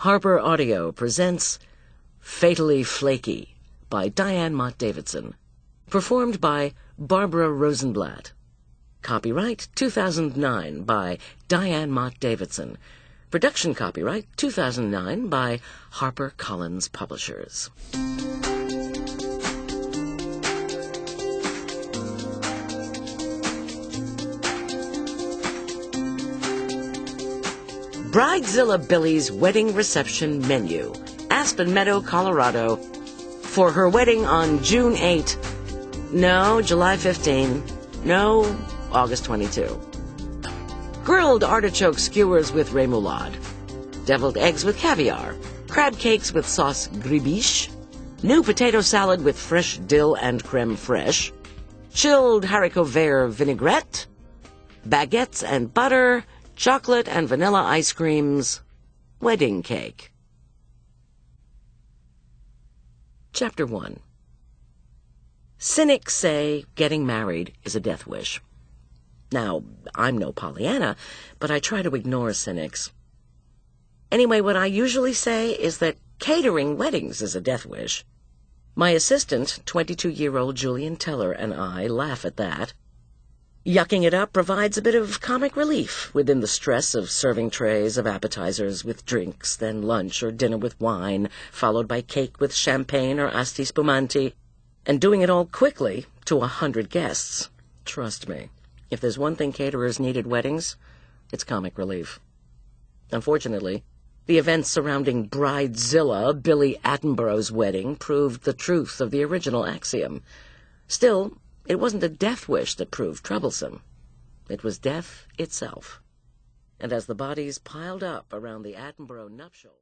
Harper Audio presents Fatally Flaky by Diane Mott Davidson. Performed by Barbara Rosenblatt. Copyright 2009 by Diane Mott Davidson. Production copyright 2009 by HarperCollins Publishers. Bridezilla Billy's wedding reception menu. Aspen Meadow, Colorado. For her wedding on June 8. No, July 15. No, August 22. Grilled artichoke skewers with remoulade. Deviled eggs with caviar. Crab cakes with sauce gribiche. New potato salad with fresh dill and creme fraiche. Chilled haricot vert vinaigrette. Baguettes and butter. Chocolate and vanilla ice creams. Wedding cake. Chapter 1. Cynics say getting married is a death wish. Now, I'm no Pollyanna, but I try to ignore cynics. Anyway, what I usually say is that catering weddings is a death wish. My assistant, 22-year-old Julian Teller, and I laugh at that. Yucking it up provides a bit of comic relief within the stress of serving trays of appetizers with drinks, then lunch or dinner with wine, followed by cake with champagne or asti spumante, and doing it all quickly to 100 guests. Trust me, if there's one thing caterers need at weddings, it's comic relief. Unfortunately, the events surrounding Bridezilla, Billy Attenborough's wedding, proved the truth of the original axiom. Still, it wasn't a death wish that proved troublesome. It was death itself. And as the bodies piled up around the Attenborough nuptial...